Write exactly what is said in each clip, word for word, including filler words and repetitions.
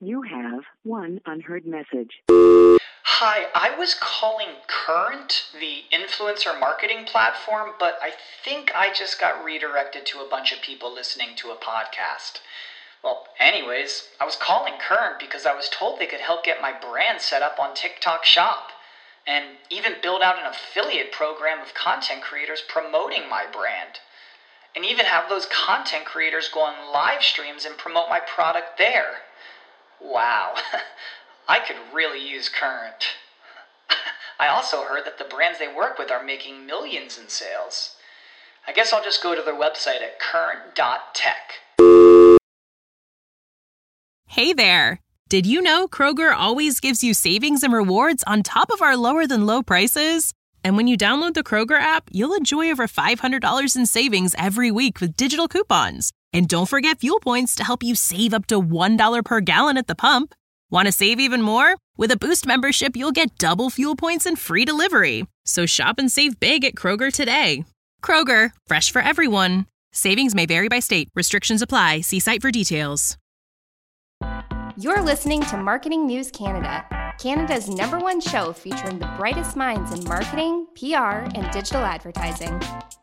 You have one unheard message. Hi, I was calling Current, the influencer marketing platform, but I think I just got redirected to a bunch of people listening to a podcast. Well, anyways, I was calling Current because I was told they could help get my brand set up on TikTok Shop, and even build out an affiliate program of content creators promoting my brand, and even have those content creators go on live streams and promote my product there. Wow, I could really use Current. I also heard that the brands they work with are making millions in sales. I guess I'll just go to their website at current dot tech. Hey there! Did you know Kroger always gives you savings and rewards on top of our lower-than-low prices? And when you download the Kroger app, you'll enjoy over five hundred dollars in savings every week with digital coupons. And don't forget fuel points to help you save up to one dollar per gallon at the pump. Want to save even more? With a Boost membership, you'll get double fuel points and free delivery. So shop and save big at Kroger today. Kroger, fresh for everyone. Savings may vary by state. Restrictions apply. See site for details. You're listening to Marketing News Canada, Canada's number one show featuring the brightest minds in marketing, P R, and digital advertising.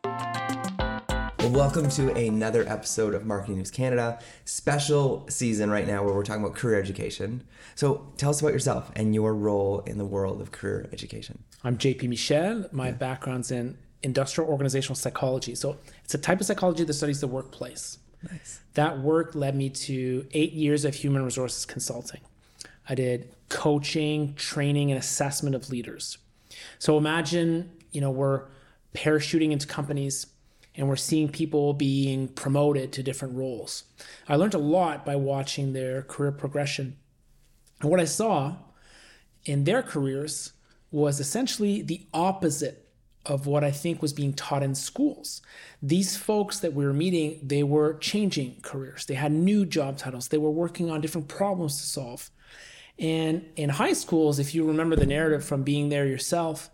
Well, welcome to another episode of Marketing News Canada, special season right now where we're talking about career education. So tell us about yourself and your role in the world of career education. I'm J P Michel. My yeah. background's in industrial organizational psychology. So it's a type of psychology that studies the workplace. Nice. That work led me to eight years of human resources consulting. I did coaching, training, and assessment of leaders. So imagine, you know, we're parachuting into companies and we're seeing people being promoted to different roles. I learned a lot by watching their career progression. And what I saw in their careers was essentially the opposite of what I think was being taught in schools. These folks that we were meeting, they were changing careers. They had new job titles. They were working on different problems to solve. And in high schools, if you remember the narrative from being there yourself,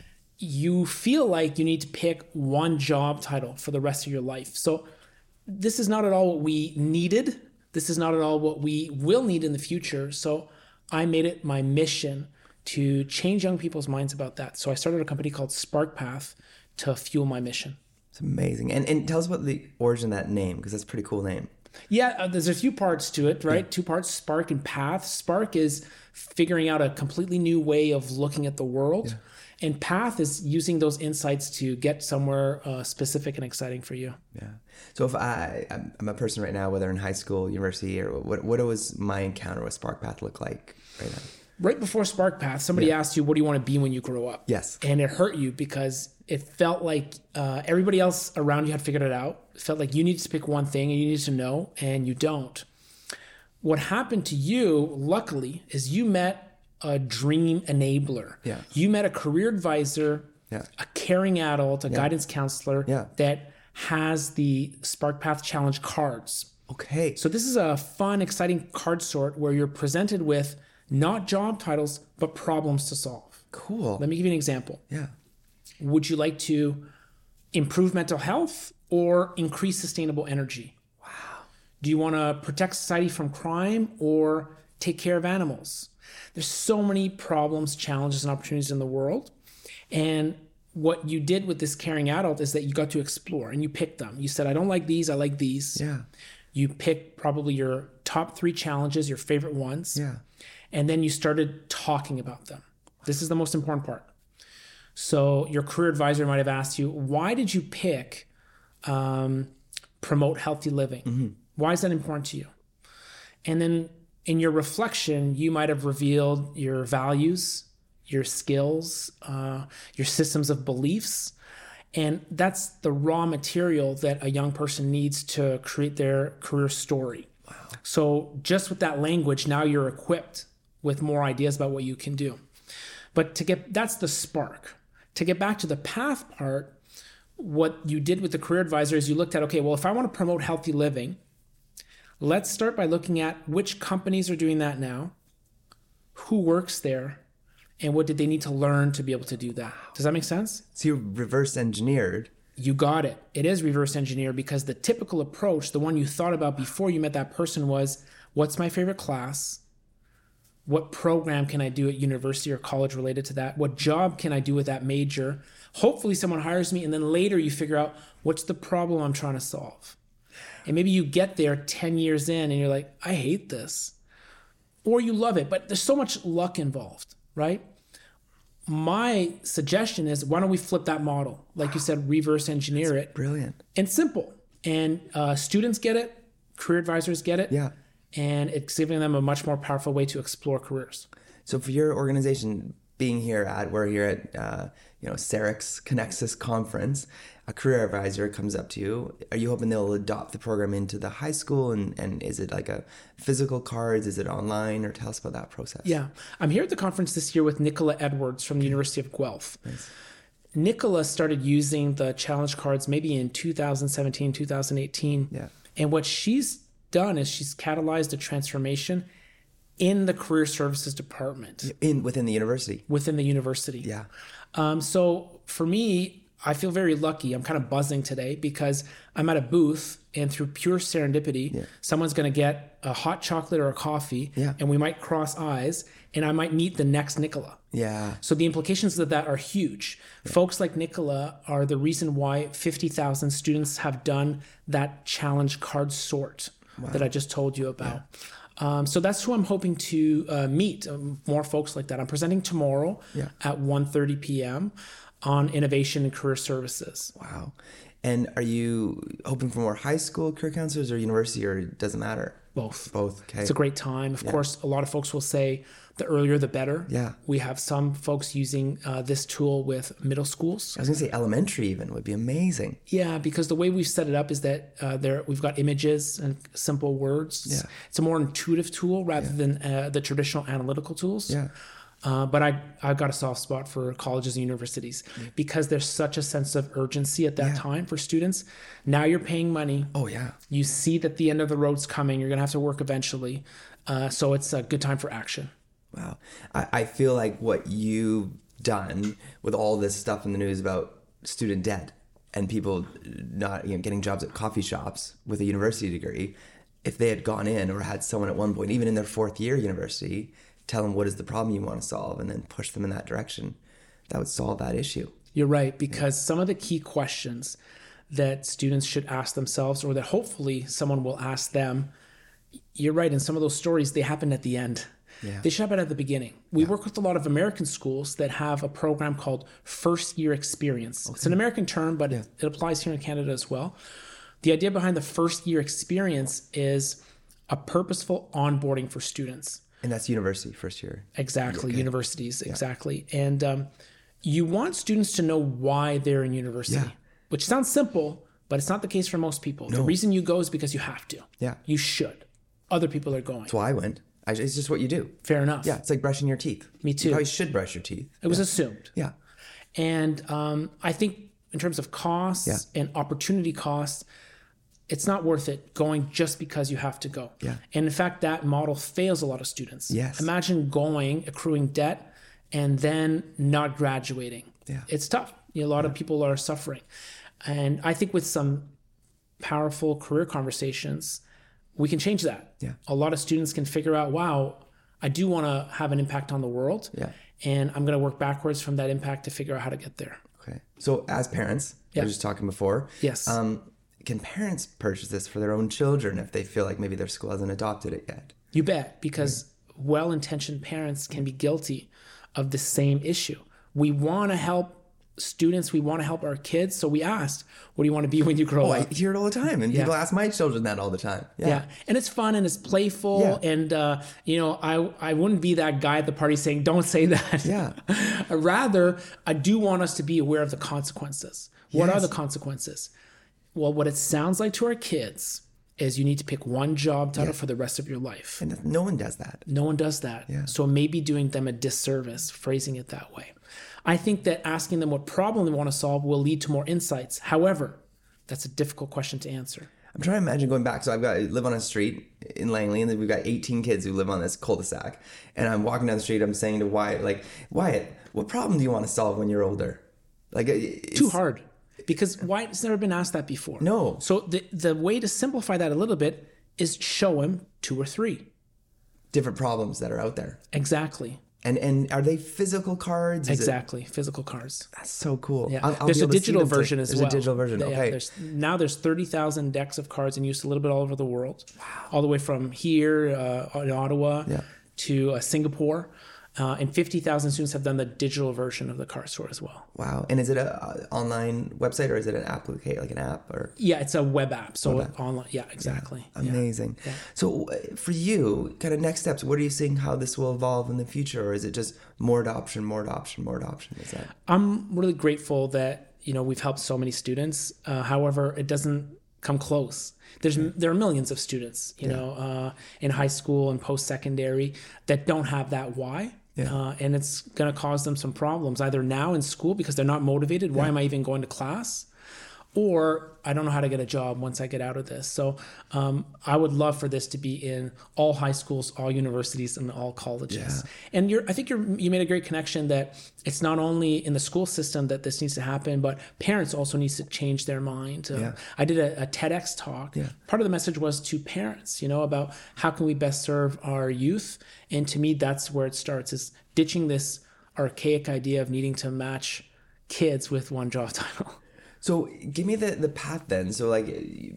you feel like you need to pick one job title for the rest of your life. So this is not at all what we needed. This is not at all what we will need in the future. So I made it my mission to change young people's minds about that. So I started a company called SparkPath to fuel my mission. It's amazing. And and tell us about the origin of that name, because that's a pretty cool name. Yeah, uh, there's a few parts to it, right? Yeah. Two parts, Spark and Path. Spark is figuring out a completely new way of looking at the world. Yeah. And Path is using those insights to get somewhere uh, specific and exciting for you. Yeah. So if I, I'm a person right now, whether in high school, university, or what, what was my encounter with SparkPath look like right now? Right before SparkPath, somebody yeah. asked you, what do you want to be when you grow up? Yes. And it hurt you because it felt like uh, everybody else around you had figured it out. It felt like you needed to pick one thing and you needed to know, and you don't. What happened to you, luckily, is you met a dream enabler. Yeah. You met a career advisor, yeah. a caring adult, a yeah. guidance counselor yeah. that has the SparkPath Challenge cards. Okay. So this is a fun, exciting card sort where you're presented with not job titles, but problems to solve. Cool. Let me give you an example. Yeah. Would you like to improve mental health or increase sustainable energy? Wow. Do you want to protect society from crime or take care of animals? There's so many problems, challenges, and opportunities in the world. And what you did with this caring adult is that you got to explore and you picked them. You said, I don't like these, I like these. Yeah. You picked probably your top three challenges, your favorite ones. Yeah. And then you started talking about them. This is the most important part. So your career advisor might have asked you, why did you pick um, promote healthy living? Mm-hmm. Why is that important to you? And then in your reflection, you might have revealed your values, your skills, uh, your systems of beliefs. And that's the raw material that a young person needs to create their career story. Wow. So just with that language, now you're equipped with more ideas about what you can do. But to get, that's the spark. To get back to the path part, what you did with the career advisor is you looked at, okay, well, if I want to promote healthy living, let's start by looking at which companies are doing that now, who works there, and what did they need to learn to be able to do that. Does that make sense? So you reverse engineered. You got it. It is reverse engineered because the typical approach, the one you thought about before you met that person was, what's my favorite class? What program can I do at university or college related to that? What job can I do with that major? Hopefully someone hires me, and then later you figure out what's the problem I'm trying to solve. And maybe you get there ten years in and you're like, I hate this. Or you love it, but there's so much luck involved, right? My suggestion is, why don't we flip that model? Like you said, reverse engineer That's it. Brilliant. And simple. And uh, students get it, career advisors get it. Yeah. And it's giving them a much more powerful way to explore careers. So for your organization, being here at, we're here at, uh, you know, Cerix Connexus conference, a career advisor comes up to you. Are you hoping they'll adopt the program into the high school? And, and is it like a physical cards? Is it online? Or tell us about that process. Yeah. I'm here at the conference this year with Nicola Edwards from the University of Guelph. Nice. Nicola started using the challenge cards maybe in two thousand seventeen, two thousand eighteen. Yeah. And what she's done is she's catalyzed a transformation in the career services department. In within the university. Within the university. Yeah. Um, so for me, I feel very lucky. I'm kind of buzzing today because I'm at a booth, and through pure serendipity, yeah. someone's going to get a hot chocolate or a coffee, yeah. and we might cross eyes, and I might meet the next Nicola. Yeah. So the implications of that are huge. Yeah. Folks like Nicola are the reason why fifty thousand students have done that challenge card sort wow. that I just told you about. Yeah. Um, so that's who I'm hoping to uh, meet, um, more folks like that. I'm presenting tomorrow yeah. at one thirty p.m. on innovation and career services. Wow. And are you hoping for more high school career counselors or university, or it doesn't matter? Both. Both. Okay. It's a great time. Of yeah. course, a lot of folks will say the earlier the better. Yeah. We have some folks using uh, this tool with middle schools. I was going to say elementary even would be amazing. Yeah, because the way we've set it up is that uh, there we've got images and simple words. Yeah. It's a more intuitive tool rather yeah. than uh, the traditional analytical tools. Yeah. Uh, but I, I've got a soft spot for colleges and universities yeah. because there's such a sense of urgency at that yeah. time for students. Now you're paying money. Oh, yeah. You see that the end of the road's coming. You're going to have to work eventually. Uh, so it's a good time for action. Wow. I, I feel like what you've done with all this stuff in the news about student debt and people not you know, getting jobs at coffee shops with a university degree, if they had gone in or had someone at one point, even in their fourth year university, tell them what is the problem you want to solve and then push them in that direction, that would solve that issue. You're right, because yeah. some of the key questions that students should ask themselves, or that hopefully someone will ask them, you're right, in some of those stories, they happen at the end. Yeah. They should happen at the beginning. We yeah. work with a lot of American schools that have a program called First Year Experience. Okay. It's an American term, but yeah. it, it applies here in Canada as well. The idea behind the First Year Experience is a purposeful onboarding for students. And that's university, first year. Exactly, okay. universities, yeah. exactly. And um, you want students to know why they're in university, yeah. which sounds simple, but it's not the case for most people. No. The reason you go is because you have to. Yeah. You should. Other people are going. That's why I went. I, it's just what you do. Fair enough. Yeah, it's like brushing your teeth. Me too. You probably should brush your teeth. It was assumed. Yeah. And um, I think in terms of costs yeah. and opportunity costs, it's not worth it going just because you have to go. Yeah. And in fact, that model fails a lot of students. Yes. Imagine going, accruing debt, and then not graduating. Yeah. It's tough. You know, a lot yeah. of people are suffering. And I think with some powerful career conversations, we can change that. Yeah. A lot of students can figure out, wow, I do want to have an impact on the world. Yeah. And I'm going to work backwards from that impact to figure out how to get there. Okay. So as parents, yeah. I was just talking before. Yes. Um, can parents purchase this for their own children if they feel like maybe their school hasn't adopted it yet? You bet, because right. well-intentioned parents can be guilty of the same issue. We want to help students. We want to help our kids. So we asked, what do you want to be when you grow oh, up? I hear it all the time. And yeah. people ask my children that all the time. Yeah. yeah. And it's fun and it's playful. Yeah. And, uh, you know, I, I wouldn't be that guy at the party saying, don't say that. Yeah. Rather, I do want us to be aware of the consequences. What yes. are the consequences? Well, what it sounds like to our kids is you need to pick one job title yeah. for the rest of your life. And no one does that. No one does that. Yeah. So maybe doing them a disservice, phrasing it that way. I think that asking them what problem they want to solve will lead to more insights. However, that's a difficult question to answer. I'm trying to imagine going back. So I've got I live on a street in Langley, and we've got eighteen kids who live on this cul-de-sac. And I'm walking down the street. I'm saying to Wyatt, like, Wyatt, what problem do you want to solve when you're older? Like, it's too hard. Because Wyatt's never been asked that before. No. So the the way to simplify that a little bit is show him two or three. different problems that are out there. Exactly. And and are they physical cards? Is exactly. It, physical cards. That's so cool. Yeah. I'll, I'll there's a digital to, version as there's well. There's a digital version. Yeah, okay. There's, now there's thirty thousand decks of cards in use a little bit all over the world. Wow. All the way from here uh, in Ottawa yeah. to uh, Singapore. Uh, and fifty thousand students have done the digital version of the card store as well. Wow. And is it an uh, online website or is it an application, like an app? Or Yeah, it's a web app. So web app. online. Yeah, exactly. Yeah. Amazing. Yeah. So uh, for you, kind of next steps, what are you seeing how this will evolve in the future? Or is it just more adoption, more adoption, more adoption? Is that? I'm really grateful that, you know, we've helped so many students. Uh, however, it doesn't come close. There's there are millions of students, you yeah. know, uh, in high school and post-secondary that don't have that why. Yeah. Uh, and it's going to cause them some problems either now in school because they're not motivated. Why yeah. am I even going to class? Or I don't know how to get a job once I get out of this. So um, I would love for this to be in all high schools, all universities, and all colleges. Yeah. And you're, I think you're, you made a great connection that it's not only in the school system that this needs to happen, but parents also need to change their mind. Uh, yeah. I did a, a TEDx talk. Yeah. Part of the message was to parents, you know, about how can we best serve our youth. And to me, that's where it starts, is ditching this archaic idea of needing to match kids with one job title. So give me the, the path then. So like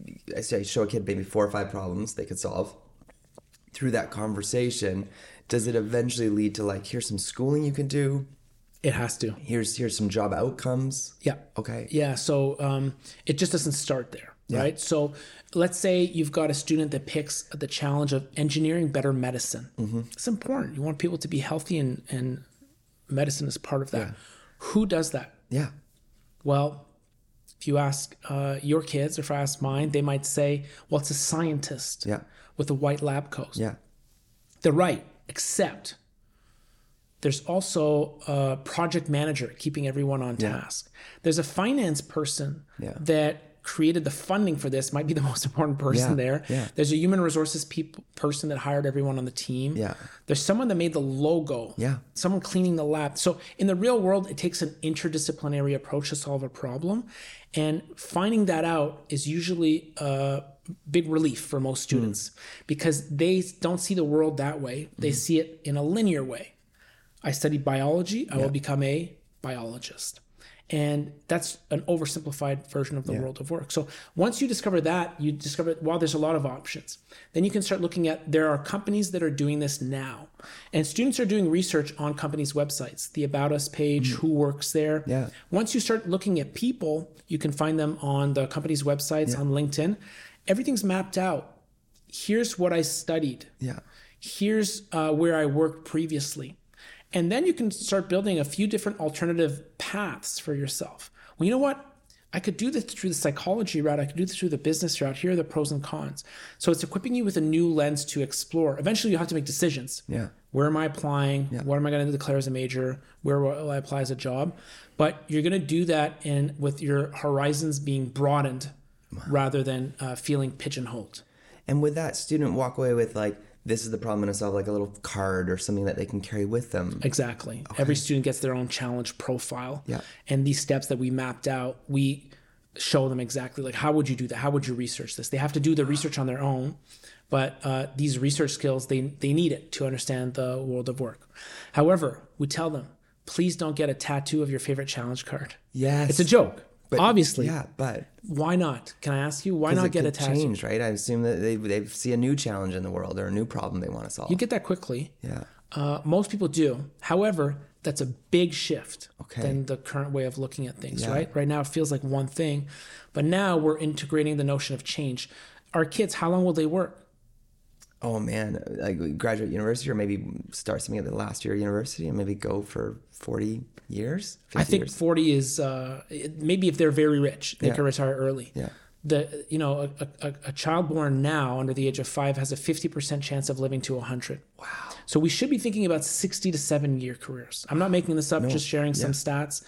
I say, I show a kid maybe four or five problems they could solve. Through that conversation, does it eventually lead to like, here's some schooling you can do? It has to. Here's here's some job outcomes. Yeah. Okay. Yeah. So um, it just doesn't start there, yeah. right? So let's say you've got a student that picks the challenge of engineering better medicine. Mm-hmm. It's important. You want people to be healthy, and, and medicine is part of that. Yeah. Who does that? Yeah. Well, if you ask uh, your kids, or if I ask mine, they might say, well, it's a scientist yeah. with a white lab coat. Yeah. They're right, except there's also a project manager keeping everyone on yeah. task. There's a finance person yeah. that created the funding for this, might be the most important person yeah. there. Yeah. There's a human resources people, person that hired everyone on the team. Yeah. There's someone that made the logo. Yeah. Someone cleaning the lab. So in the real world, it takes an interdisciplinary approach to solve a problem. And finding that out is usually a big relief for most students mm. because they don't see the world that way. They mm. see it in a linear way. I studied biology. I yeah. will become a biologist. And that's an oversimplified version of the yeah. world of work. So once you discover that, you discover, wow, there's a lot of options. Then you can start looking at, there are companies that are doing this now. And students are doing research on companies' websites, the About Us page, mm. who works there. Yeah. Once you start looking at people, you can find them on the company's websites, yeah. on LinkedIn. Everything's mapped out. Here's what I studied. Yeah. Here's uh, where I worked previously. And then you can start building a few different alternative paths for yourself. Well, you know what? I could do this through the psychology route. I could do this through the business route. Here are the pros and cons. So it's equipping you with a new lens to explore. Eventually, you have to make decisions. Yeah. Where am I applying? Yeah. What am I going to declare as a major? Where will I apply as a job? But you're going to do that in with your horizons being broadened wow. rather than uh, feeling pigeonholed. And would that student walk away with like, this is the problem I'm going to solve, like a little card or something that they can carry with them? Exactly. Okay. Every student gets their own challenge profile. Yeah. And these steps that we mapped out, we show them exactly like, how would you do that? How would you research this? They have to do the research on their own, but uh, these research skills, they, they need it to understand the world of work. However, we tell them, please don't get a tattoo of your favorite challenge card. Yes. It's a joke. But, obviously. Yeah, but why not? Can I ask you, why not get a tattoo? Change, right? I assume that they they see a new challenge in the world or a new problem they want to solve. You get that quickly. Yeah. Uh, most people do. However, that's a big shift okay. than the current way of looking at things, yeah. right? Right now it feels like one thing, but now we're integrating the notion of change. Our kids, how long will they work? Oh man, like graduate university or maybe start something at the last year of university and maybe go for forty years? I think years. forty is, uh, maybe if they're very rich, they yeah. can retire early. Yeah. The you know a, a, a child born now under the age of five has a fifty percent chance of living to one hundred. Wow. So we should be thinking about sixty to seven year careers. I'm not making this up, no. just sharing yeah. some stats.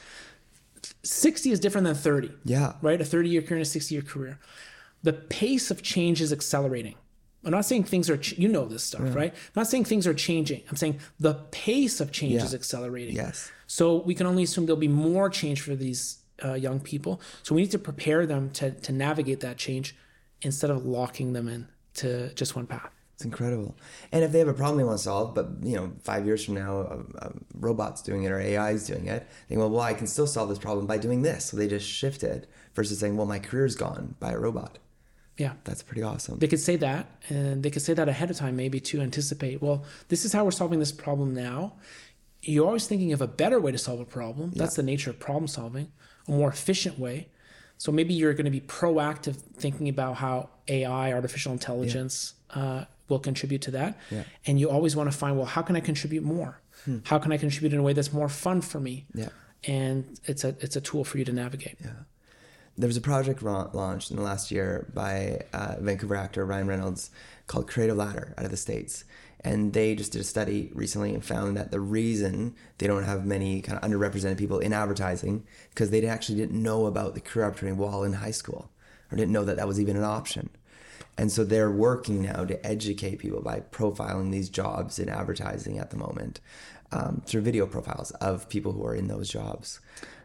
sixty is different than thirty. Yeah. Right? A thirty year career and a sixty year career. The pace of change is accelerating. I'm not saying things are, ch- you know this stuff, yeah. right? I'm not saying things are changing. I'm saying the pace of change yeah. is accelerating. Yes. So we can only assume there'll be more change for these uh, young people. So we need to prepare them to, to navigate that change instead of locking them in to just one path. It's incredible. And if they have a problem they want to solve, but you know, five years from now, a, a robot's doing it or A I is doing it, they go, well, I can still solve this problem by doing this. So they just shift it versus saying, well, my career's gone by a robot. Yeah. That's pretty awesome. They could say that, and they could say that ahead of time, maybe to anticipate, well, this is how we're solving this problem now. You're always thinking of a better way to solve a problem. That's yeah. the nature of problem solving, a more efficient way. So maybe you're going to be proactive thinking about how A I, artificial intelligence, yeah. uh, will contribute to that. Yeah. And you always want to find, well, how can I contribute more? Hmm. How can I contribute in a way that's more fun for me? Yeah. And it's a it's a tool for you to navigate. Yeah. There was a project ra- launched in the last year by uh, Vancouver actor Ryan Reynolds called Creative Ladder out of the States. And they just did a study recently and found that the reason they don't have many kind of underrepresented people in advertising because they actually didn't know about the career opportunity while in high school or didn't know that that was even an option. And so they're working now to educate people by profiling these jobs in advertising at the moment um, through video profiles of people who are in those jobs.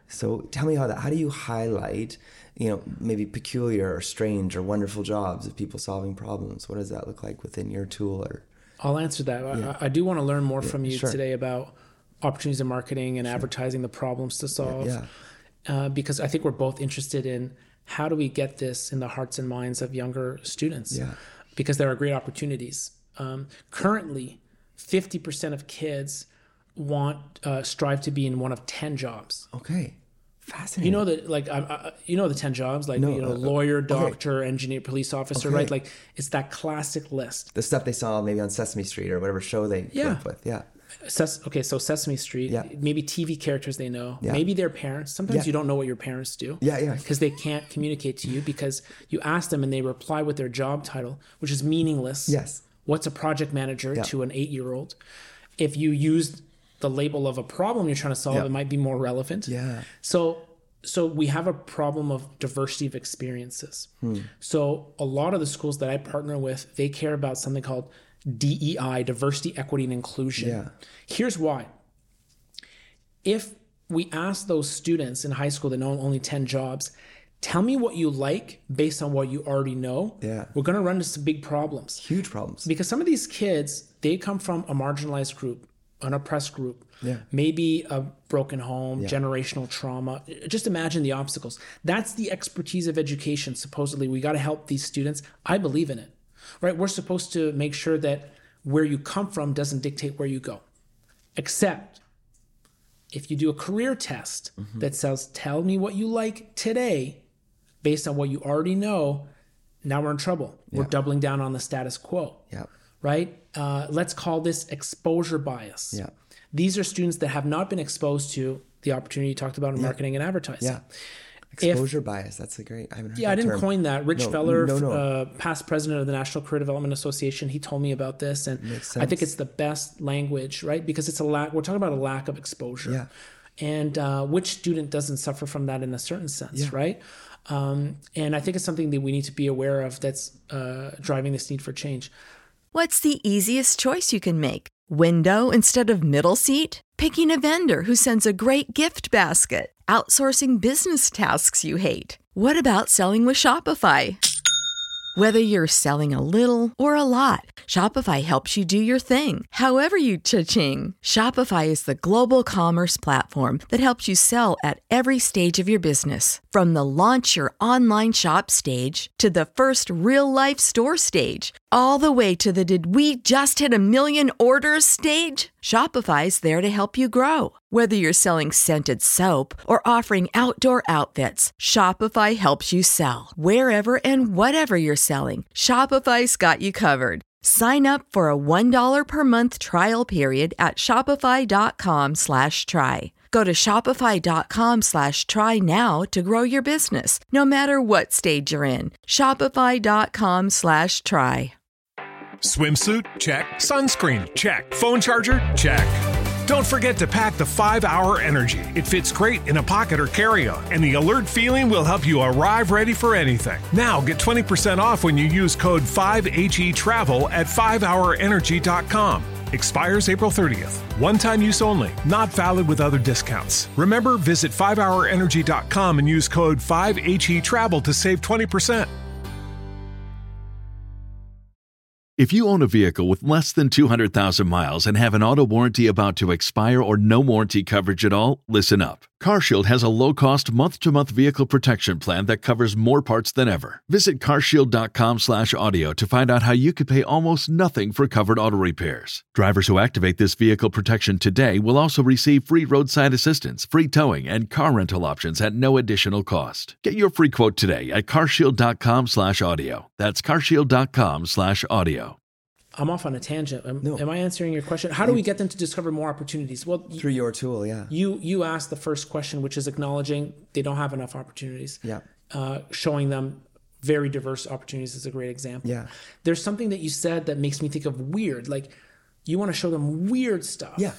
So tell me how that, how do you highlight, you know, maybe peculiar or strange or wonderful jobs of people solving problems? What does that look like within your tool? Or I'll answer that. Yeah. I, I do want to learn more yeah, from you sure. today about opportunities in marketing and sure. advertising, the problems to solve. Yeah. Uh, because I think we're both interested in how do we get this in the hearts and minds of younger students? Yeah. Because there are great opportunities. Um, currently, fifty percent of kids want uh, strive to be in one of ten jobs. Okay. Fascinating. You know that, like, I, I, you know the ten jobs, like, no, you know, uh, lawyer, doctor, okay. engineer, police officer, okay. right? Like, it's that classic list. The stuff they saw maybe on Sesame Street or whatever show they grew yeah. up with. Yeah. Ses- okay, so Sesame Street, yeah. maybe T V characters they know, yeah. maybe their parents. Sometimes yeah. you don't know what your parents do. Yeah, yeah. Because they can't communicate to you because you ask them and they reply with their job title, which is meaningless. Yes. What's a project manager yeah. to an eight-year-old? If you use the label of a problem you're trying to solve, yeah. it might be more relevant. Yeah. So so we have a problem of diversity of experiences. Hmm. So a lot of the schools that I partner with, they care about something called D E I, diversity, equity, and inclusion. Yeah. Here's why. If we ask those students in high school that know only ten jobs, tell me what you like based on what you already know, yeah. we're going to run into some big problems. Huge problems. Because some of these kids, they come from a marginalized group, an oppressed group, yeah. maybe a broken home, yeah. generational trauma. Just imagine the obstacles. That's the expertise of education. Supposedly, we got to help these students. I believe in it, right? We're supposed to make sure that where you come from doesn't dictate where you go. Except if you do a career test mm-hmm. that says, tell me what you like today based on what you already know, now we're in trouble. Yeah. We're doubling down on the status quo. Yeah. Right? Uh, let's call this exposure bias. Yeah. These are students that have not been exposed to the opportunity you talked about in yeah. marketing and advertising. Yeah. Exposure if, bias. That's a great. I haven't heard yeah, that I didn't term. coin that. Rich no, Feller, no, no. Uh, past president of the National Career Development Association, he told me about this, and I think it's the best language, right? Because it's a lack. We're talking about a lack of exposure. Yeah. And uh, which student doesn't suffer from that in a certain sense, yeah. right? Um, and I think it's something that we need to be aware of that's uh, driving this need for change. What's the easiest choice you can make? Window instead of middle seat? Picking a vendor who sends a great gift basket? Outsourcing business tasks you hate? What about selling with Shopify? Whether you're selling a little or a lot, Shopify helps you do your thing, however you cha-ching. Shopify is the global commerce platform that helps you sell at every stage of your business. From the launch your online shop stage to the first real-life store stage, all the way to the did we just hit a million orders stage. Shopify's there to help you grow. Whether you're selling scented soap or offering outdoor outfits, Shopify helps you sell. Wherever and whatever you're selling, Shopify's got you covered. Sign up for a one dollar per month trial period at shopify.com slash try. Go to shopify.com slash try now to grow your business, no matter what stage you're in. Shopify.com slash try. Swimsuit? Check. Sunscreen? Check. Phone charger? Check. Don't forget to pack the five hour Energy. It fits great in a pocket or carry-on, and the alert feeling will help you arrive ready for anything. Now get twenty percent off when you use code five H E travel at five hour energy dot com. Expires April thirtieth. One-time use only. Not valid with other discounts. Remember, visit five hour energy dot com and use code five H E travel to save twenty percent. If you own a vehicle with less than two hundred thousand miles and have an auto warranty about to expire or no warranty coverage at all, listen up. CarShield has a low-cost month-to-month vehicle protection plan that covers more parts than ever. Visit carshield.com slash audio to find out how you could pay almost nothing for covered auto repairs. Drivers who activate this vehicle protection today will also receive free roadside assistance, free towing, and car rental options at no additional cost. Get your free quote today at carshield.com slash audio. That's carshield.com slash audio. I'm off on a tangent. Am, No. am I answering your question? How do we get them to discover more opportunities? Well, y- Through your tool, yeah. you you asked the first question, which is acknowledging they don't have enough opportunities. Yeah. Uh, showing them very diverse opportunities is a great example. Yeah. There's something that you said that makes me think of weird. Like, you want to show them weird stuff. Yeah.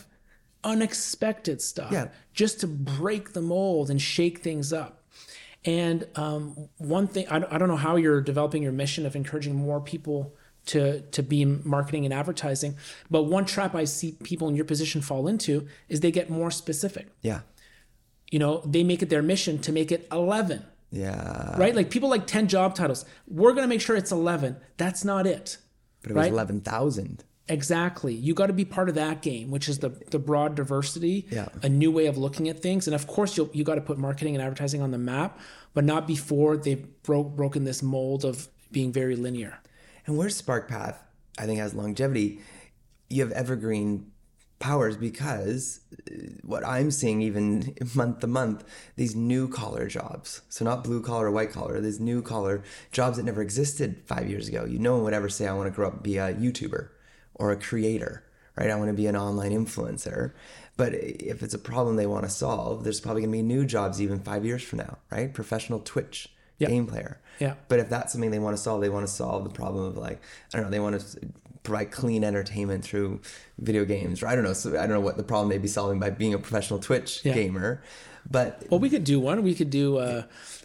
Unexpected stuff. Yeah. Just to break the mold and shake things up. And um, one thing, I, I don't know how you're developing your mission of encouraging more people to to be in marketing and advertising, but one trap I see people in your position fall into is they get more specific. Yeah. You know, they make it their mission to make it eleven, Yeah. right? Like people like ten job titles. We're going to make sure it's eleven. That's not it. But it was right? eleven thousand. Exactly. You got to be part of that game, which is the the broad diversity, Yeah. a new way of looking at things. And of course, you'll, you got to put marketing and advertising on the map, but not before they've broke, broken this mold of being very linear. And where SparkPath, I think, has longevity, you have evergreen powers because uh, what I'm seeing even month to month, these new collar jobs. So not blue collar or white collar, these new collar jobs that never existed five years ago. You no one would ever say, I want to grow up and be a YouTuber or a creator, right? I want to be an online influencer. But if it's a problem they want to solve, there's probably going to be new jobs even five years from now, right? Professional Twitch. Yep. Game player. Yeah. But if that's something they want to solve, they want to solve the problem of like, I don't know, they want to provide clean entertainment through video games, or I don't know. So I don't know what the problem they'd be solving by being a professional Twitch Yeah. gamer. But Well, we could do one. We could do a,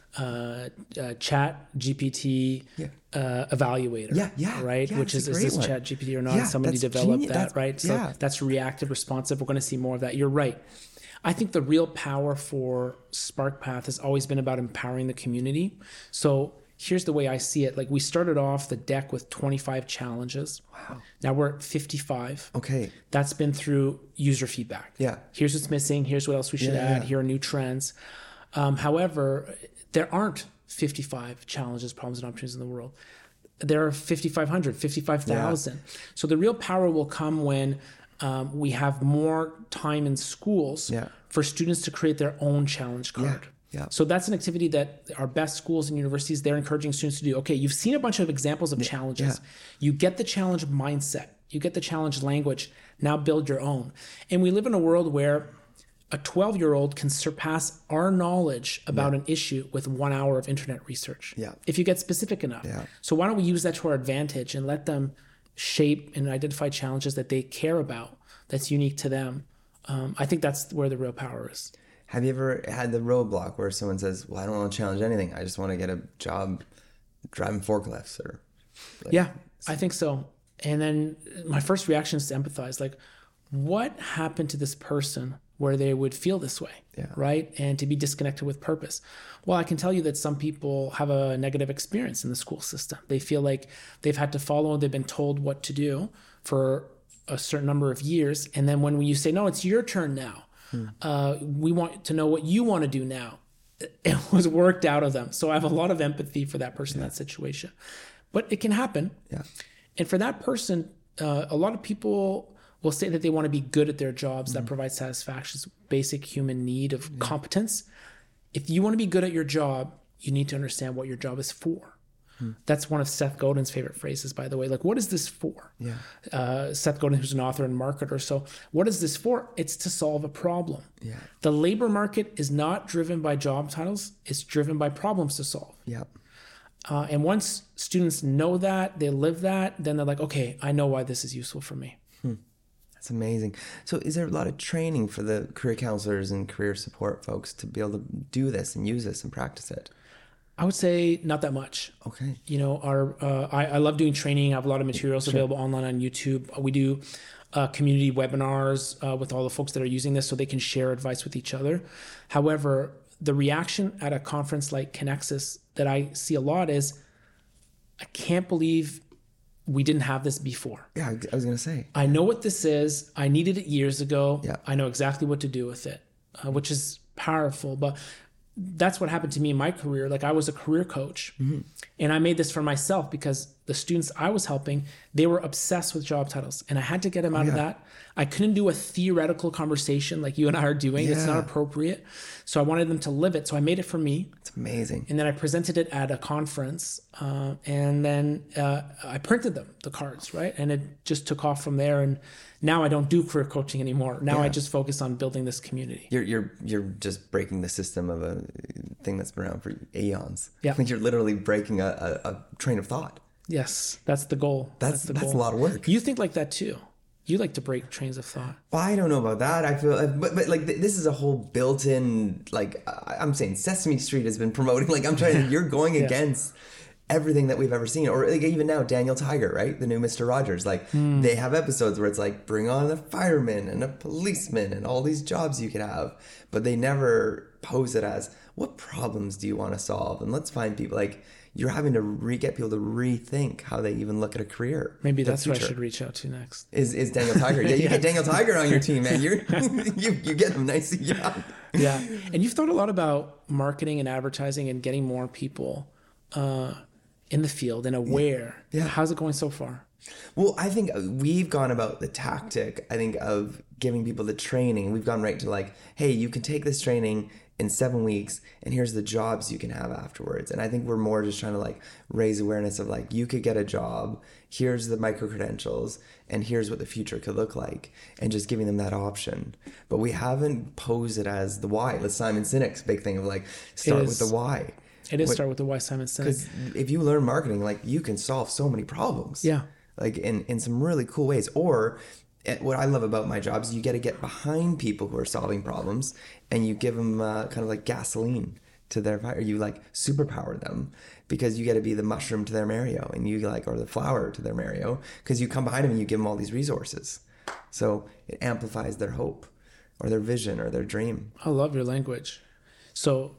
a, a Chat G P T Yeah. uh, evaluator. Yeah, yeah, Right? yeah, Which that's is, a is great this one. Chat G P T or not? Yeah, Somebody that's developed genius. that, That's- right? So yeah. that's reactive, responsive. We're going to see more of that. You're right. I think the real power for SparkPath has always been about empowering the community. So here's the way I see it. Like, we started off the deck with twenty-five challenges. Wow. Now we're at fifty-five. okay. That's been through user feedback. Yeah. Here's what's missing. Here's what else we should Yeah, add. yeah. Here are new trends. Um, however, there aren't fifty-five challenges, problems, and opportunities in the world. There are fifty-five hundred, fifty-five thousand. So the real power will come when um, we have more time in schools Yeah. for students to create their own challenge card. Yeah. So that's an activity that our best schools and universities, they're encouraging students to do. Okay, you've seen a bunch of examples of challenges. yeah. You get the challenge mindset. You get the challenge language. Now build your own. And we live in a world where a twelve-year-old can surpass our knowledge about an issue with one hour of internet research. Yeah. If you get specific enough. Yeah. So why don't we use that to our advantage and let them shape and identify challenges that they care about that's unique to them? Um, I think that's where the real power is. Have you ever had the roadblock where someone says, well, I don't want to challenge anything. I just want to get a job driving forklifts or like, Yeah, I think so. And then my first reaction is to empathize. Like, what happened to this person where they would feel this way, Yeah. right? And to be disconnected with purpose. Well, I can tell you that some people have a negative experience in the school system. They feel like they've had to follow, they've been told what to do for a certain number of years. And then when you say, no, it's your turn now. Hmm. Uh, we want to know what you want to do now. It was worked out of them. So I have a lot of empathy for that person, yeah. that situation. But it can happen. Yeah. And for that person, uh, a lot of people will say that they want to be good at their jobs Mm-hmm. that provide satisfaction, it's a basic human need of yeah. competence. If you want to be good at your job, you need to understand what your job is for. Hmm. That's one of Seth Godin's favorite phrases, by the way. Like, what is this for? Yeah. Uh, Seth Godin, who's an author and marketer. So what is this for? It's to solve a problem. Yeah. The labor market is not driven by job titles. It's driven by problems to solve. Yeah. Uh, and once students know that, they live that, then they're like, okay, I know why this is useful for me. Hmm. That's amazing. So is there a lot of training for the career counselors and career support folks to be able to do this and use this and practice it? I would say not that much. Okay. You know, our uh, I, I love doing training. I have a lot of materials sure. available online on YouTube. We do uh, community webinars uh, with all the folks that are using this so they can share advice with each other. However, the reaction at a conference like Connexus that I see a lot is, I can't believe we didn't have this before. Yeah, I was going to say. I know what this is. I needed it years ago. Yeah. I know exactly what to do with it, uh, which is powerful. But that's what happened to me in my career. Like I was a career coach mm-hmm. and I made this for myself because the students I was helping, they were obsessed with job titles and I had to get them out yeah. of that. I couldn't do a theoretical conversation like you and I are doing. Yeah. It's not appropriate. So I wanted them to live it. So I made it for me. It's amazing. And then I presented it at a conference uh, and then uh, I printed them, the cards, right? And it just took off from there. And now I don't do career coaching anymore. Now yeah. I just focus on building this community. You're you're you're just breaking the system of a thing that's been around for eons. Yeah. Like you're literally breaking a, a, a train of thought. Yes, that's the goal. That's that's, the that's goal. a lot of work. You think like that too. You like to break trains of thought. Well, I don't know about that. I feel, but but like this is a whole built-in. Like I'm saying, Sesame Street has been promoting. Like I'm trying to. You're going yeah. against everything that we've ever seen, or like even now, Daniel Tiger, right? The new Mister Rogers. Like mm. they have episodes where it's like bring on a fireman and a policeman and all these jobs you could have, but they never pose it as what problems do you want to solve, and let's find people like. You're having to re- get people to rethink how they even look at a career. Maybe that's who I should reach out to next. Is is Daniel Tiger? Yeah, you yeah. get Daniel Tiger on your team, man. You're you you get him nice. Yeah, yeah. And you've thought a lot about marketing and advertising and getting more people uh, in the field and aware. Yeah. yeah. How's it going so far? Well, I think we've gone about the tactic. I think of giving people the training. We've gone right to like, hey, you can take this training in seven weeks and here's the jobs you can have afterwards. And I think we're more just trying to like raise awareness of like, you could get a job, here's the micro credentials, and here's what the future could look like, and just giving them that option. But we haven't posed it as the why. That's Simon Sinek's big thing of like, start with the why. It is what, start with the why, Simon Sinek. Because if you learn marketing, like you can solve so many problems. Yeah. Like in, in some really cool ways. Or what I love about my job is you get to get behind people who are solving problems and you give them uh, kind of like gasoline to their fire. You like superpower them because you get to be the mushroom to their Mario and you like, or the flower to their Mario, because you come behind them and you give them all these resources. So it amplifies their hope or their vision or their dream. I love your language. So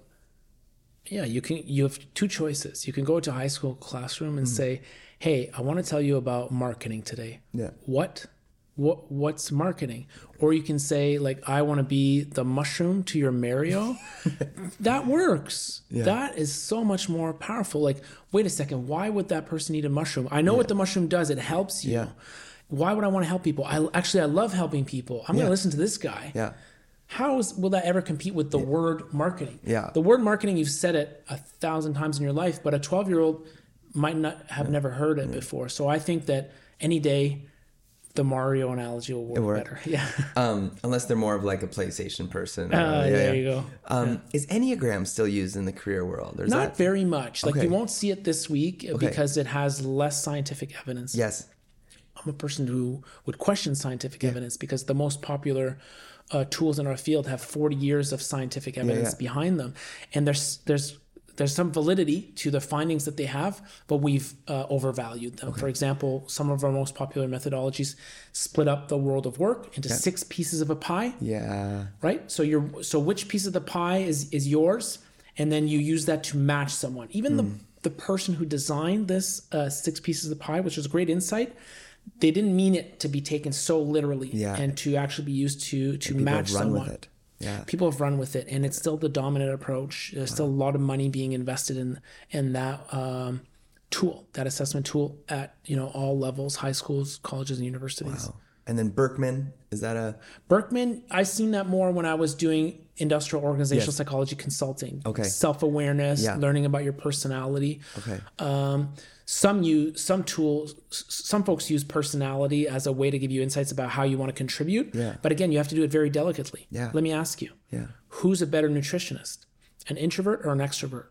yeah, you can, you have two choices. You can go to a high school classroom and mm-hmm. say, hey, I want to tell you about marketing today. Yeah. What? What what's marketing? Or you can say like, I want to be the mushroom to your Mario. That works. Yeah. That is so much more powerful. Like, wait a second, why would that person need a mushroom? I know yeah. what the mushroom does. It helps you. Yeah. Why would I want to help people? I actually I love helping people. I'm yeah. going to listen to this guy. Yeah. How is, will that ever compete with the yeah. word marketing? Yeah. The word marketing, you've said it a thousand times in your life, but a twelve-year-old might not have yeah. never heard it yeah. before. So I think that any day the Mario analogy will work, work. better. Yeah. Um, unless they're more of like a PlayStation person. Uh, uh, yeah, there yeah. you go. Um, yeah. Is Enneagram still used in the career world? Or is not that... very much. Like okay. you won't see it this week okay. because it has less scientific evidence. Yes. I'm a person who would question scientific yeah. evidence because the most popular uh, tools in our field have forty years of scientific evidence yeah, yeah. behind them. And there's there's there's some validity to the findings that they have, but we've uh, overvalued them. Okay. For example, some of our most popular methodologies split up the world of work into yeah. six pieces of a pie. Yeah. Right? So you're so which piece of the pie is is yours? And then you use that to match someone. Even mm. the the person who designed this uh, six pieces of the pie, which was a great insight, they didn't mean it to be taken so literally yeah. and to actually be used to to and match run someone. With it. Yeah. People have run with it, and it's still the dominant approach. There's wow. still a lot of money being invested in in that um, tool, that assessment tool at you know all levels, high schools, colleges, and universities. Wow. And then Berkman, is that a Berkman? I've seen that more when I was doing industrial organizational yes. psychology consulting. Okay. Self-awareness, yeah. learning about your personality. Okay. Um, some use some tools. Some folks use personality as a way to give you insights about how you want to contribute. Yeah. But again, you have to do it very delicately. Yeah. Let me ask you. Yeah. Who's a better nutritionist, an introvert or an extrovert?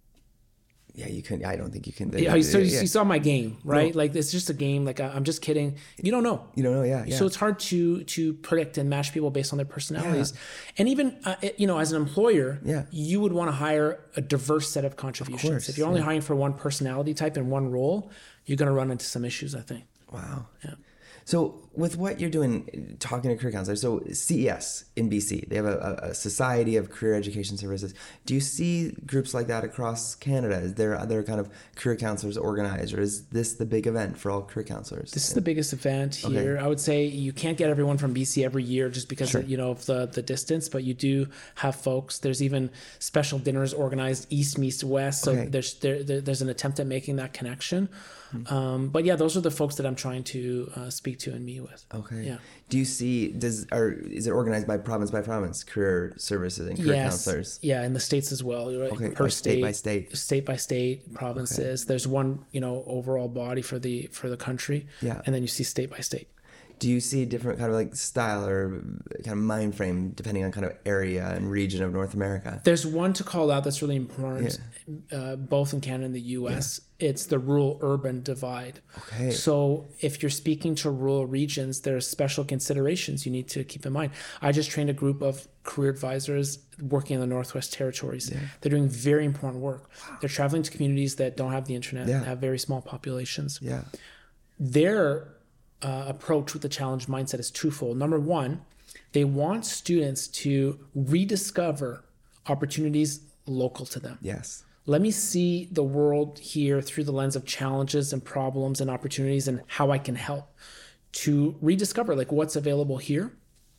Yeah, you can. I don't think you can. Yeah, yeah, so yeah. you saw my game, right? No. Like it's just a game. Like I'm just kidding. You don't know. You don't know. Yeah, yeah. So it's hard to to predict and match people based on their personalities. Yeah. And even uh, you know, as an employer, yeah. you would want to hire a diverse set of contributions. Of course, if you're only yeah. hiring for one personality type and one role, you're going to run into some issues, I think. Wow. Yeah. So with what you're doing, talking to career counselors, so C E S in B C, they have a, a Society of Career Education Services. Do you see groups like that across Canada? Is there other kind of career counselors organized, or is this the big event for all career counselors? This is the biggest event here. Okay. I would say you can't get everyone from B C every year just because sure. of, you know, of the, the distance, but you do have folks. There's even special dinners organized east meets west, so okay. there's there, there, there's an attempt at making that connection. Mm-hmm. Um, but yeah, those are the folks that I'm trying to uh, speak to and meet with. Okay. Yeah. Do you see, does, or is it organized by province by province, career services and career yes. counselors? Yeah, in the states as well. Right? Okay, per like state, state by state. State by state, provinces. Okay. There's one, you know, overall body for the for the country. Yeah. And then you see state by state. Do you see different kind of like style or kind of mind frame depending on kind of area and region of North America? There's one to call out that's really important, yeah. uh, both in Canada and the U S. Yeah. It's the rural-urban divide. Okay. So if you're speaking to rural regions, there are special considerations you need to keep in mind. I just trained a group of career advisors working in the Northwest Territories. Yeah. They're doing very important work. Wow. They're traveling to communities that don't have the internet, yeah. and have very small populations. Yeah. They're Uh, approach with the challenge mindset is twofold. Number one, they want students to rediscover opportunities local to them. Yes. Let me see the world here through the lens of challenges and problems and opportunities and how I can help to rediscover like what's available here.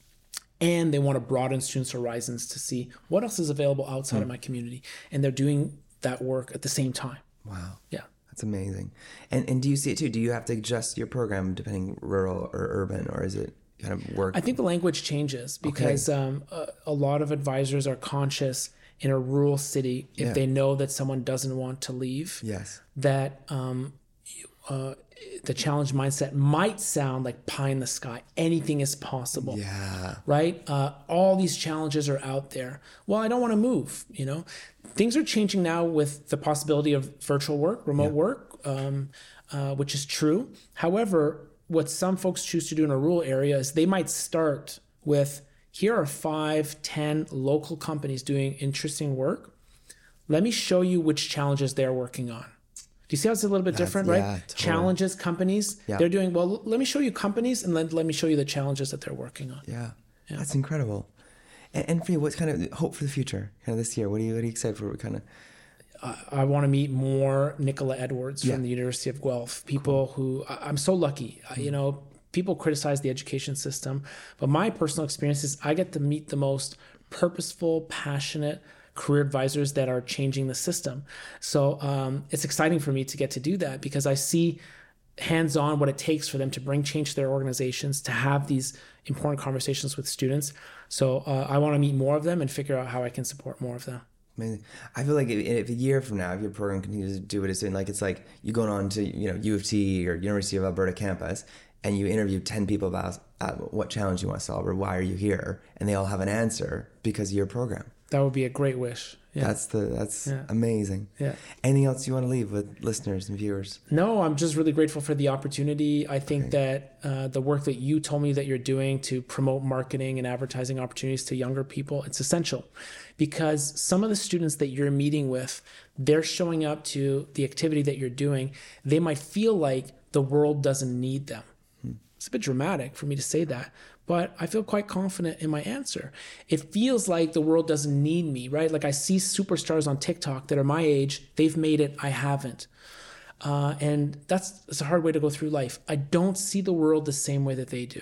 And they want to broaden students' horizons to see what else is available outside mm. of my community. And they're doing that work at the same time. Wow. Yeah. That's amazing. And and do you see it too? Do you have to adjust your program depending rural or urban, or is it kind of work? I think the language changes because okay. um, a, a lot of advisors are conscious in a rural city if yeah. they know that someone doesn't want to leave. Yes. That um, uh, the challenge mindset might sound like pie in the sky. Anything is possible. Yeah. Right? Uh, all these challenges are out there. Well, I don't want to move, you know? Things are changing now with the possibility of virtual work, remote yeah. work, um, uh, which is true. However, what some folks choose to do in a rural area is they might start with, here are five, ten local companies doing interesting work. Let me show you which challenges they're working on. Do you see how it's a little bit That's, different, right? Yeah, totally. Challenges, companies, yeah. they're doing, well, let me show you companies and then let me show you the challenges that they're working on. Yeah, yeah. That's incredible. And, and for you, what's kind of hope for the future, kind of this year? What are you, what are you excited for? What kind of... I, I want to meet more Nicola Edwards yeah. from the University of Guelph. People cool. who, I, I'm so lucky, mm-hmm. you know, people criticize the education system, but my personal experience is I get to meet the most purposeful, passionate career advisors that are changing the system. So um, it's exciting for me to get to do that because I see hands-on what it takes for them to bring change to their organizations, to have these important conversations with students. So uh, I want to meet more of them and figure out how I can support more of them. Amazing. I feel like if, if a year from now, if your program continues to do what it's doing, like it's like you going on to, you know, U of T or University of Alberta campus and you interview ten people about uh, what challenge you want to solve or why are you here, and they all have an answer because of your program. That would be a great wish. Yeah. That's the that's yeah. amazing. Yeah. Anything else you want to leave with listeners and viewers? No, I'm just really grateful for the opportunity. I think okay. that uh, the work that you told me that you're doing to promote marketing and advertising opportunities to younger people, it's essential because some of the students that you're meeting with, they're showing up to the activity that you're doing. They might feel like the world doesn't need them. Hmm. It's a bit dramatic for me to say that, but I feel quite confident in my answer. It feels like the world doesn't need me, right? Like I see superstars on TikTok that are my age. They've made it. I haven't. Uh, and that's, that's a hard way to go through life. I don't see the world the same way that they do.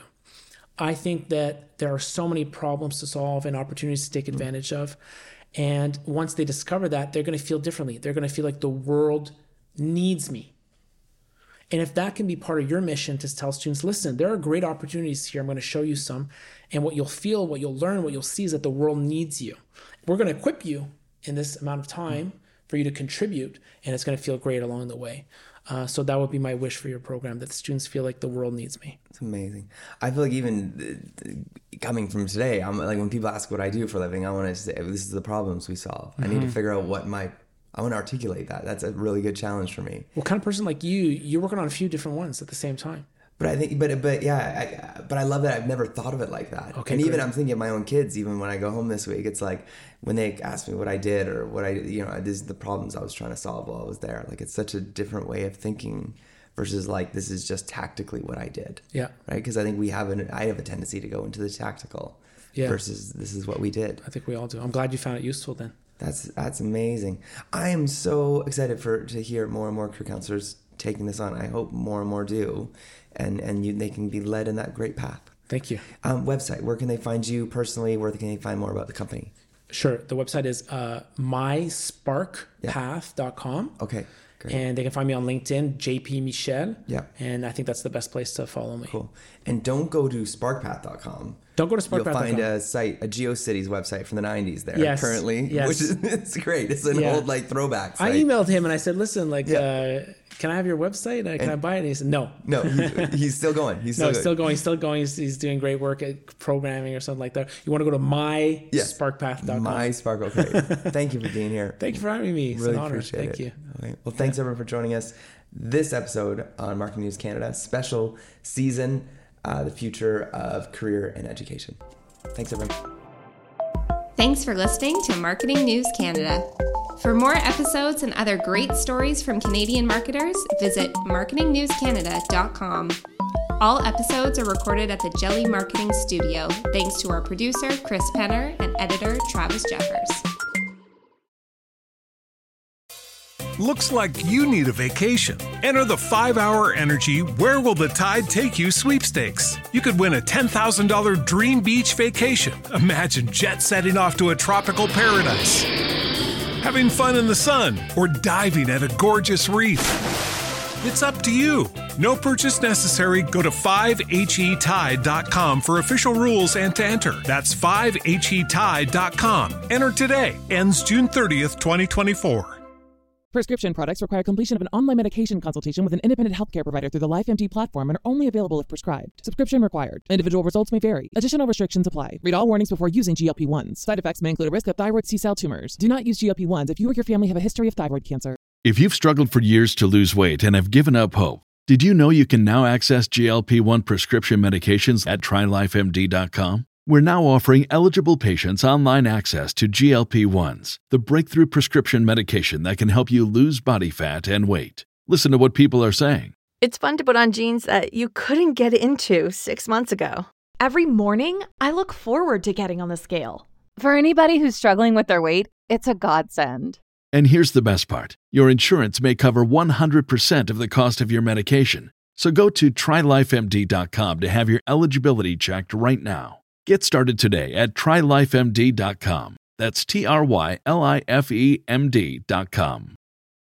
I think that there are so many problems to solve and opportunities to take advantage of. And once they discover that, they're going to feel differently. They're going to feel like the world needs me. And if that can be part of your mission to tell students, listen, there are great opportunities here. I'm going to show you some. And what you'll feel, what you'll learn, what you'll see is that the world needs you. We're going to equip you in this amount of time for you to contribute, and it's going to feel great along the way. Uh, so that would be my wish for your program, that the students feel like the world needs me. It's amazing. I feel like even uh, coming from today, I'm like when people ask what I do for a living, I want to say, this is the problems we solve. Mm-hmm. I need to figure out what my I want to articulate that. That's a really good challenge for me. What kind of person like you, you're working on a few different ones at the same time. But I think, but but yeah, I, but I love that I've never thought of it like that. Okay, and great. even I'm thinking of my own kids. Even when I go home this week, it's like when they ask me what I did or what I, you know, these are the problems I was trying to solve while I was there. Like it's such a different way of thinking versus like, this is just tactically what I did. Yeah. Right. Because I think we have an, I have a tendency to go into the tactical yeah. versus this is what we did. I think we all do. I'm glad you found it useful then. That's, that's amazing. I am so excited for, to hear more and more career counselors taking this on. I hope more and more do. And, and you, they can be led in that great path. Thank you. Um, website, where can they find you personally? Where can they find more about the company? Sure. The website is uh, my spark path dot com. Yeah. Okay, great. And they can find me on LinkedIn, J P Michel. Yeah. And I think that's the best place to follow me. Cool. And don't go to spark path dot com. Don't go to spark path dot com. You'll find a site, a GeoCities website from the nineties there yes. currently, yes. which is it's great. It's an yeah. old like throwback site. I emailed him and I said, listen, like, yeah. uh, can I have your website? Can and, I buy it? And he said, no. No, he, he's still going. He's still no, he's still going. He's still going. He's, he's doing great work at programming or something like that. You want to go to my spark path dot com. My Spark, okay. Thank you for being here. Thank you for having me. It's really an honor. Appreciate Thank it. you. Okay. Well, thanks yeah. everyone for joining us. This episode on Marketing News Canada, special season, uh, the future of career and education. Thanks, everyone. Thanks for listening to Marketing News Canada. For more episodes and other great stories from Canadian marketers, visit marketing news canada dot com. All episodes are recorded at the Jelly Marketing Studio, thanks to our producer, Chris Penner, and editor, Travis Jeffers. Looks like you need a vacation. Enter the five hour Energy Where Will the Tide Take You sweepstakes. You could win a ten thousand dollars dream beach vacation. Imagine jet setting off to a tropical paradise, having fun in the sun, or diving at a gorgeous reef. It's up to you. No purchase necessary. Go to five H E tide dot com for official rules and to enter. That's five H E tide dot com. Enter today. Ends June thirtieth, twenty twenty-four. Prescription products require completion of an online medication consultation with an independent healthcare provider through the LifeMD platform and are only available if prescribed. Subscription required. Individual results may vary. Additional restrictions apply. Read all warnings before using G L P ones. Side effects may include a risk of thyroid C-cell tumors. Do not use G L P ones if you or your family have a history of thyroid cancer. If you've struggled for years to lose weight and have given up hope, did you know you can now access G L P one prescription medications at try life M D dot com? We're now offering eligible patients online access to G L P ones, the breakthrough prescription medication that can help you lose body fat and weight. Listen to what people are saying. It's fun to put on jeans that you couldn't get into six months ago. Every morning, I look forward to getting on the scale. For anybody who's struggling with their weight, it's a godsend. And here's the best part. Your insurance may cover one hundred percent of the cost of your medication. So go to try life M D dot com to have your eligibility checked right now. Get started today at try life M D dot com. That's T R Y L I F E M D dot com.